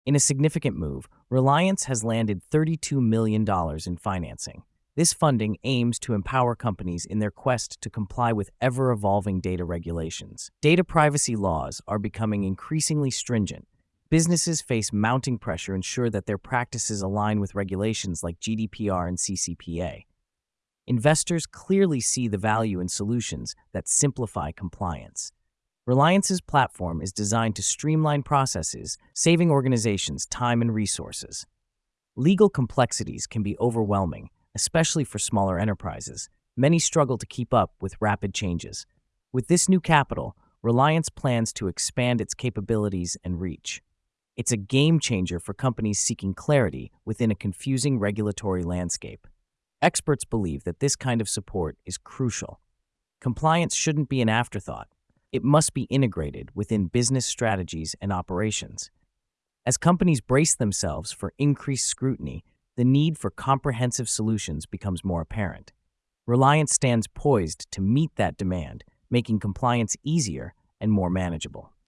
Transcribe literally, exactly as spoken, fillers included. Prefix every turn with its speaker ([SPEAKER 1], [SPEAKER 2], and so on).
[SPEAKER 1] In a significant move, Reliance has landed thirty-two million dollars in financing. This funding aims to empower companies in their quest to comply with ever-evolving data regulations. Data privacy laws are becoming increasingly stringent. Businesses face mounting pressure to ensure that their practices align with regulations like G D P R and C C P A. Investors clearly see the value in solutions that simplify compliance. Reliance's platform is designed to streamline processes, saving organizations time and resources. Legal complexities can be overwhelming, especially for smaller enterprises. Many struggle to keep up with rapid changes. With this new capital, Reliance plans to expand its capabilities and reach. It's a game changer for companies seeking clarity within a confusing regulatory landscape. Experts believe that this kind of support is crucial. Compliance shouldn't be an afterthought. It must be integrated within business strategies and operations. As companies brace themselves for increased scrutiny, the need for comprehensive solutions becomes more apparent. Reliance stands poised to meet that demand, making compliance easier and more manageable.